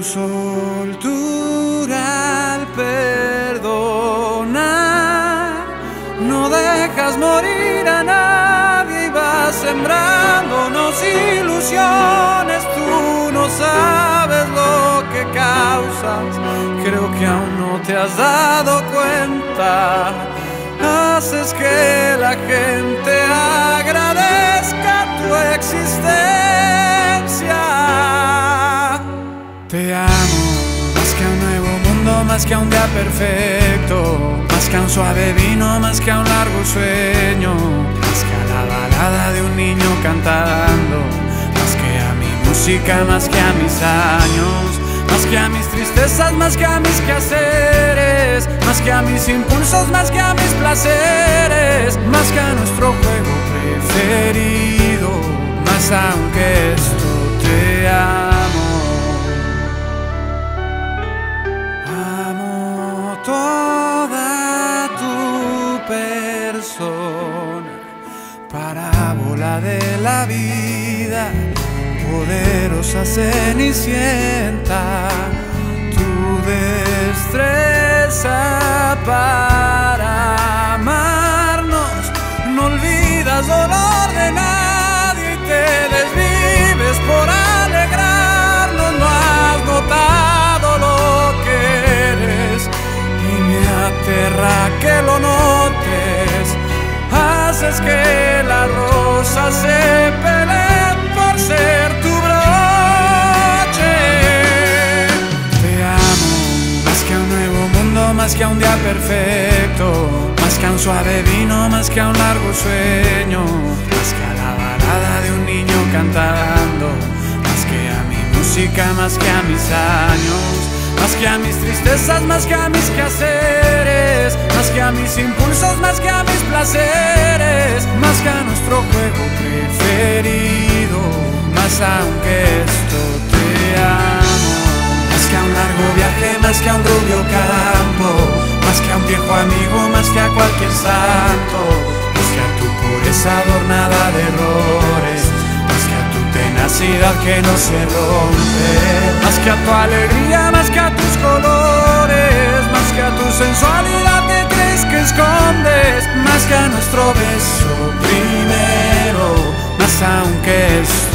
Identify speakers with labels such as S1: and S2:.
S1: soltura al perdonar, no dejas morir a nadie y vas sembrándonos ilusiones. Tú no sabes lo que causas, creo que aún no te has dado cuenta. Haces que la gente agradezca tu existencia. Te amo, más que a un nuevo mundo, más que a un día perfecto, más que a un suave vino, más que a un largo sueño, más que a la balada de un niño cantando, más que a mi música, más que a mis años, más que a mis tristezas, más que a mis quehaceres, más que a mis impulsos, más que a mis placeres, más que a nuestro juego preferido, más aunque esto te amo. Amo toda tu persona, parábola de la vida, poderosa cenicienta, tu destreza para amarnos, no olvidas dolor de nadie y te desvives por alegrarnos. No has notado lo que eres y me aterra que lo notes. Haces que las rosas se peleen por ser tu broche. Te amo, más que a un nuevo mundo, más que a un día perfecto, más que a un suave vino, más que a un largo sueño, más que a la balada de un niño cantando, más que a mi música, más que a mis años, más que a mis tristezas, más que a mis quehaceres, más que a mis impulsos, más que a mis placeres, más que a nuestro juego preferido, más aunque esto te amo. Más que a un largo viaje, más que a un rubio campo, más que a un viejo amigo, más que a cualquier santo, más que a tu pureza adornada de errores, más que a tu tenacidad que no se rompe, más que a tu alegría, más que a tus colores, más que a tu sensualidad que crees que escondes, más que a nuestro beso primero, más aunque esto